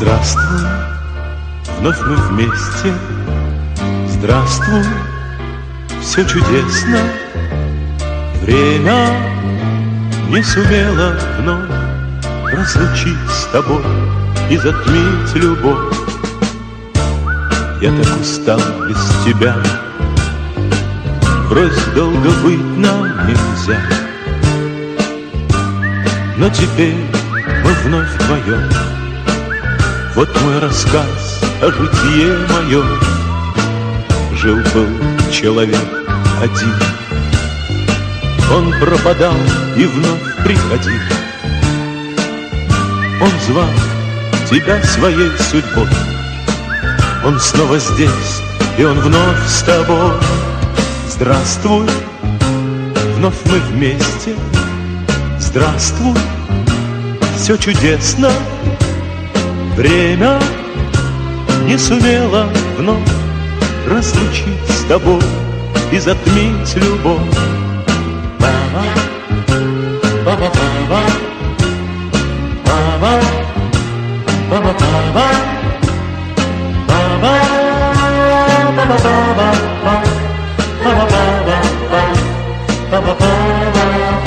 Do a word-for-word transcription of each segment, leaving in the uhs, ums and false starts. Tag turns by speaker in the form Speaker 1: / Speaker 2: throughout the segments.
Speaker 1: Здравствуй, вновь мы вместе. Здравствуй, все чудесно. Время не сумело вновь разлучить с тобой и затмить любовь. Я так устал без тебя, врозь долго быть нам нельзя. Но теперь мы вновь вдвоем. Вот мой рассказ о житье моем. Жил-был человек один, он пропадал и вновь приходил. Он звал тебя своей судьбой. Он снова здесь, и он вновь с тобой. Здравствуй, вновь мы вместе. Здравствуй, все чудесно. Время не сумело вновь разлучить с тобой и затмить любовь. Ба-ба, ба-ба-ба-ба, ба-ба, ба-ба-ба-ба, ба-ба, ба-ба-ба-ба, ба-ба-ба-ба, ба-ба-ба-ба.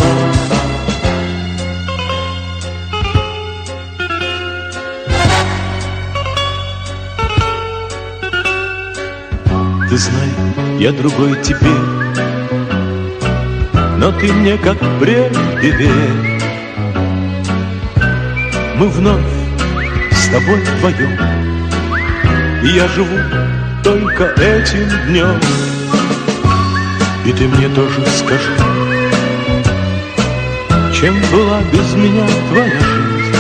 Speaker 1: Ты знай, я другой теперь, но ты мне как прежде верь. Мы вновь с тобой вдвоем, и я живу только этим днем. И ты мне тоже скажи, чем была без меня твоя жизнь?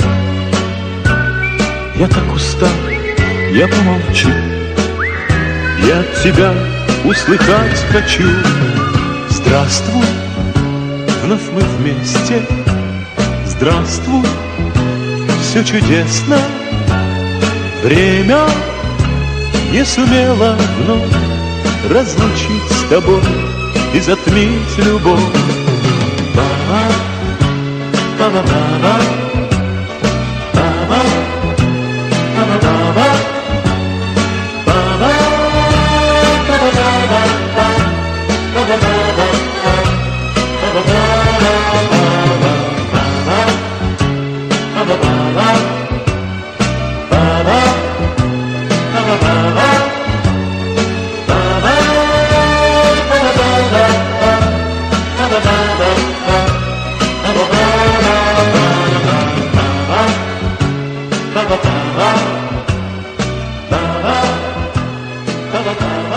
Speaker 1: Я так устал, я помолчу. Я от тебя услыхать хочу. Здравствуй, вновь мы вместе. Здравствуй, все чудесно. Время не сумело вновь разлучить с тобой и затмить любовь. Ба-ба, ба-ба-ба-ба, ба-ба, ба-ба-ба-ба.
Speaker 2: Ba ba ba